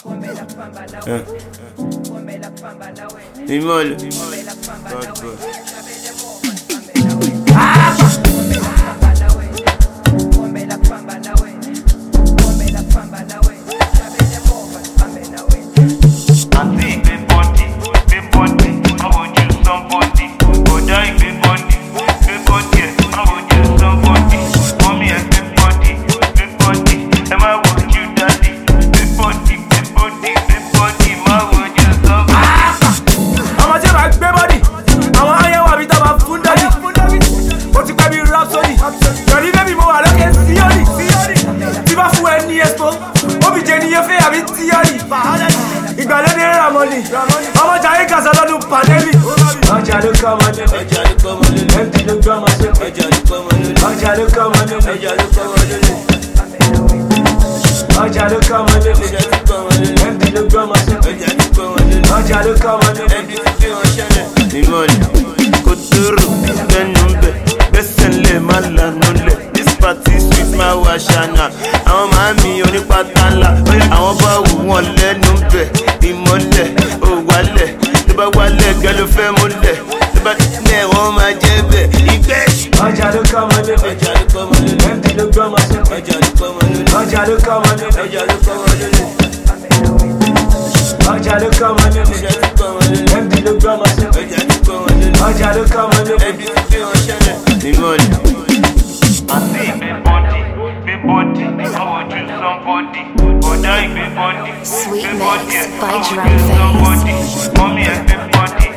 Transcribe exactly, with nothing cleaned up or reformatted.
Yeah. Imole. God, God. Ìgbàlódé Ramoni, ọmọ jayé kàṣà lọ́dún pandemic. Ọjà ló kọ́ ọmọ lélẹ̀, ọjà ló kọ́ ọmọ lélẹ̀, ẹ̀mí ló gbọ́ ọmọ sókè. Ọjà ló kọ́ ọmọ lélẹ̀, ọjà ló kọ́ ọmọ lélẹ̀, ọjà ló kọ́ ọmọ lélẹ̀. Ọjà ló kọ́ ọmọ lélẹ̀, ẹ̀mí ló gbọ́ ọmọ sókè. Ọjà ló kọ́ ọmọ lélẹ̀, ọjà ló kọ́ ọmọ lélẹ̀, ẹ̀mí ló gbé wọn ṣẹlẹ̀. Ìmọ̀lẹ̀ kò dúró lẹ́nu bẹ̀, gbẹ́sẹ̀ lẹ̀ má lànà lẹ̀. This party sweet máa wà ṣáná. Àwọn màámi onípátá ńlá, àwọn bá wù wọ́n lẹ́nu bẹ̀. Ìmọ̀lẹ̀ ò wálẹ̀, tó bá wálẹ̀ gẹ́ ló fẹ́ múlẹ̀, tó bá tilẹ̀ wọ́n máa jẹ́ bẹ̀. Ìgbẹ́. Ọjà ló kọ́ ọmọ lélẹ̀, ọjà ló kọ́ ọmọ lélẹ̀, ẹ̀mí ló gbọ́ ọmọ sókè. Ọjà ló kọ́ ọmọ lélẹ̀, ọjà ló kọ́ ọmọ lélẹ̀, ọjà ló kọ́ ọmọ lélẹ̀. Ọjà ló kọ́ ọmọ lélẹ̀, ẹ̀mí ló gbọ́ ọmọ sókè. Ọjà ló kọ́ ọmọ lélẹ̀, ọjà ló kọ́ ọmọ lélẹ̀, ẹ̀mí ló gbé wọn ṣẹlẹ̀. Ìmọ̀lẹ̀. Àti ìgbé bọ́dì, gbé bọ́dì, ọwọ́ ju somebody. Ọjà ìgbé bọ́dì, Sweet gbé bọ́dì mix ẹ̀, by ọwọ́ Drum ju Face. somebody. Mọ́mí ẹ̀ gbé bọ́dì.